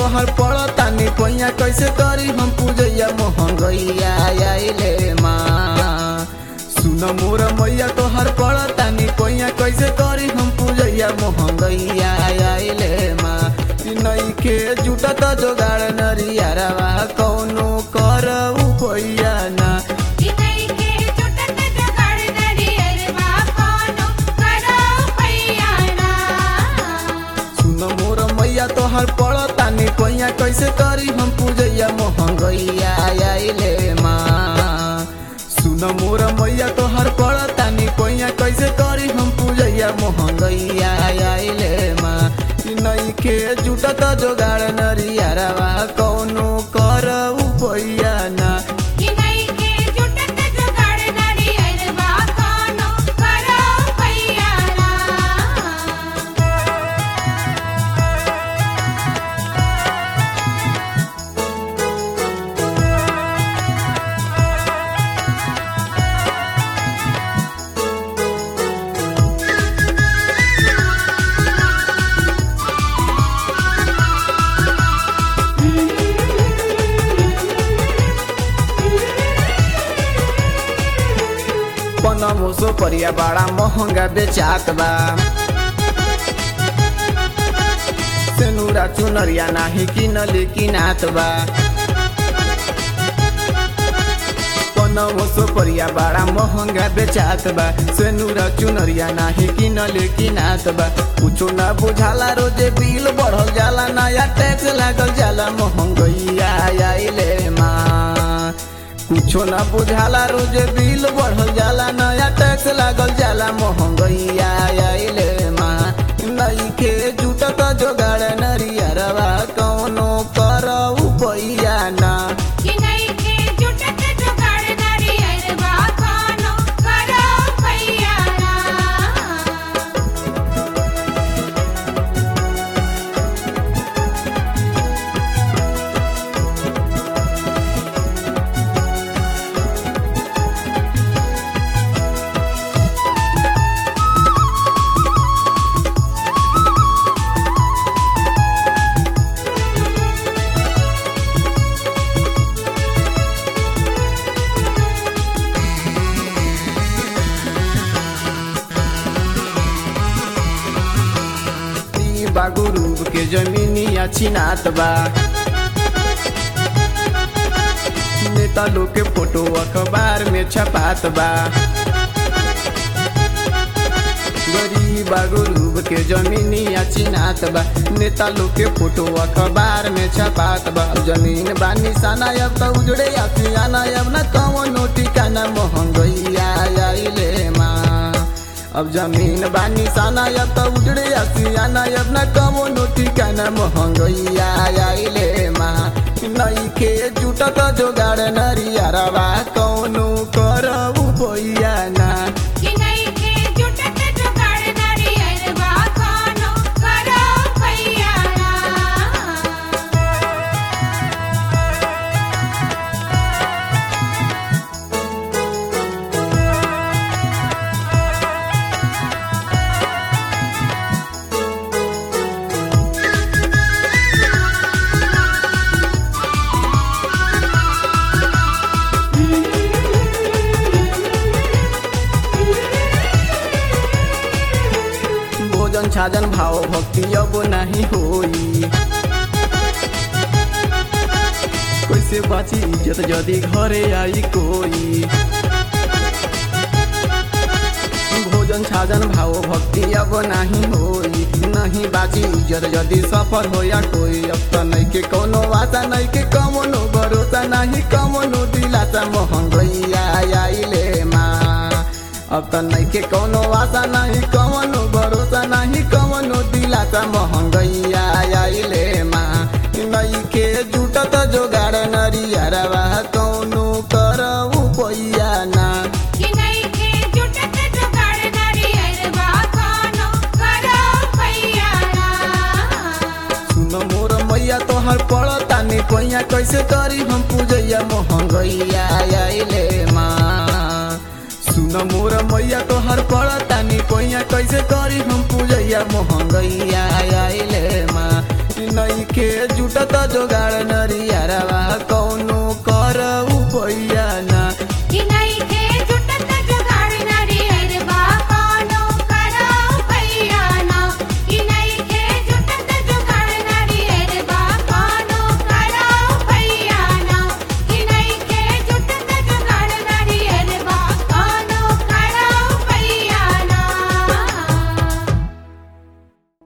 तोहर पड़तानी पैया कैसे करी हम पूजैया महंगैया आइले माँ। सुन मोर मैया तोहर पड़तानी पैया कैसे करी हम पूजैया महंगैया आइले माँ। नइखे जुटत जोगाड़ नरियरवा कौनो कर उपैया ना। सुन मोर मैया तोहर पड़तानी पैया कैसे करी हम पूजैया महंगैया आइले माँ। सुन मोर मैया तोहर पड़तानी पैया कैसे करी हम पूजैया महंगैया आइले माँ। नइखे जुटत जोगाड़ नरियरवा कौनो कर उपैया ना। पनमोसो परिया बड़ा महंगा बेचात बा। सेनुरा चुनरिया नाही किनले किनात बा। पनमोसो परिया बड़ा महंगा बेचात बा। सेनुरा चुनरिया नाही किनले किनात बा। कुछो ना बुझाला रोजे बिल बढ़ल जाला नया टैक्स लागल जाला महंगैया आइले माँ। कुछो ना बुझाला रोजे बिल बढ़ल जाला नया टैक्स लागल जाला महंगैया आइले माँ। नइखे जुटत जोगाड़ नरियरवा कौनो कर उपैया ना। बागुरूब के जमीनिया छिनात बा। नेता लोग के फोटो अखबार में छपात बा। गरीब बागुरूब के जमीनिया छिनात बा। नेता लोग के फोटो अखबार में छपात बा। जमीन बा निशाना अब तो उजड़े आसियाना अब न कौनो ठिकाना महंगैया आइले माँ। अब जमीन बा निशाना अब तो उजड़े आसियाना अब न कौनो ठिकाना महंगैया आइले माँ। नइखे जुटत जोगाड़ नरियरवा कौनो कर उपैया ना। भोजन छाजन भाव भक्ति अब नहीं होई। कैसे बाची इज्जत जदी घरे आई कोई। भोजन छाजन भाव भक्ति अब नहीं होई। नहीं बाची इज्जत जदी सफर होया कोई। अब तो नइखे कौनो आशा नइखे कौनो भरोसा नहीं कौनो दिलासा महंगैया आइले माँ। अब तो नइखे कौनो आशा नहीं कौनो भरोसा नहीं कौनो दिलासा महंगैया आइले माँ। नइखे जुटत जोगाड़ नरियरवा कौनो कर उपैया ना। सुन मोर मैया तोहर पड़तानी पैया कैसे करी हम पूजैया महंगैया आइले माँ। सुन मोर मैया तोहर पड़तानी पैया कैसे करी हम पूजैया महंगैया आइले माँ। नइखे जुटत जोगाड़